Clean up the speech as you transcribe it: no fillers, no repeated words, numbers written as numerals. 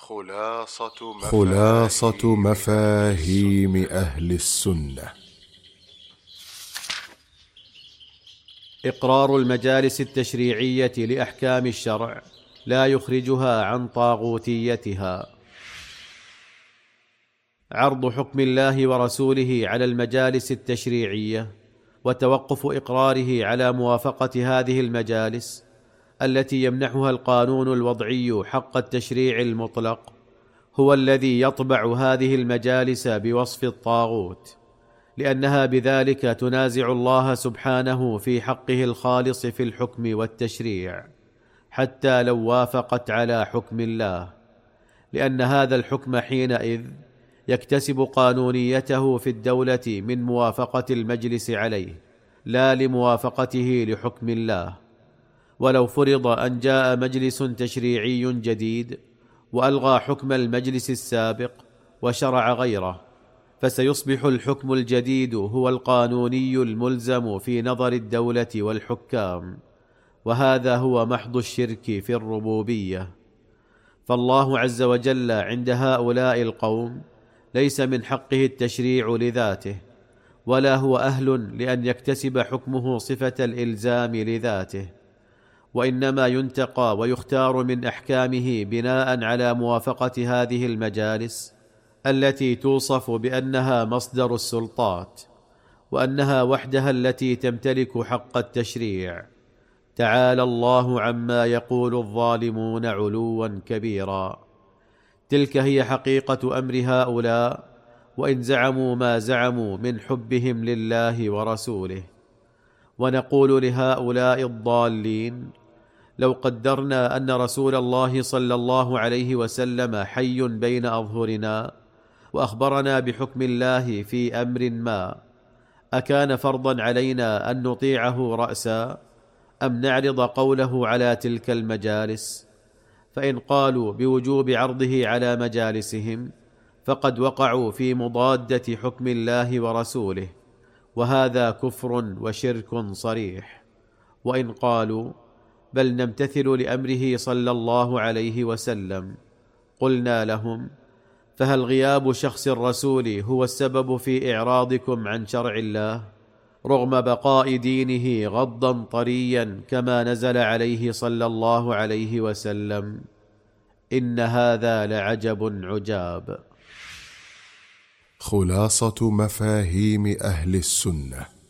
خلاصة مفاهيم أهل السنة. إقرار المجالس التشريعية لأحكام الشرع لا يخرجها عن طاغوتيتها. عرض حكم الله ورسوله على المجالس التشريعية وتوقف إقراره على موافقة هذه المجالس التي يمنحها القانون الوضعي حق التشريع المطلق هو الذي يطبع هذه المجالس بوصف الطاغوت، لأنها بذلك تنازع الله سبحانه في حقه الخالص في الحكم والتشريع حتى لو وافقت على حكم الله، لأن هذا الحكم حينئذ يكتسب قانونيته في الدولة من موافقة المجلس عليه لا لموافقته لحكم الله. ولو فرض أن جاء مجلس تشريعي جديد وألغى حكم المجلس السابق وشرع غيره، فسيصبح الحكم الجديد هو القانوني الملزم في نظر الدولة والحكام، وهذا هو محض الشرك في الربوبية. فالله عز وجل عند هؤلاء القوم ليس من حقه التشريع لذاته، ولا هو أهل لأن يكتسب حكمه صفة الإلزام لذاته، وإنما ينتقى ويختار من أحكامه بناء على موافقة هذه المجالس التي توصف بأنها مصدر السلطات، وأنها وحدها التي تمتلك حق التشريع. تعالى الله عما يقول الظالمون علوا كبيرا. تلك هي حقيقة أمر هؤلاء، وإن زعموا ما زعموا من حبهم لله ورسوله. ونقول لهؤلاء الضالين: لو قدرنا أن رسول الله صلى الله عليه وسلم حي بين أظهرنا وأخبرنا بحكم الله في أمر ما، أكان فرضا علينا أن نطيعه رأسا أم نعرض قوله على تلك المجالس؟ فإن قالوا بوجوب عرضه على مجالسهم فقد وقعوا في مضادة حكم الله ورسوله، وهذا كفر وشرك صريح. وإن قالوا بل نمتثل لأمره صلى الله عليه وسلم، قلنا لهم: فهل غياب شخص الرسول هو السبب في إعراضكم عن شرع الله رغم بقاء دينه غضا طريا كما نزل عليه صلى الله عليه وسلم؟ إن هذا لعجب عجاب. خلاصة مفاهيم أهل السنة.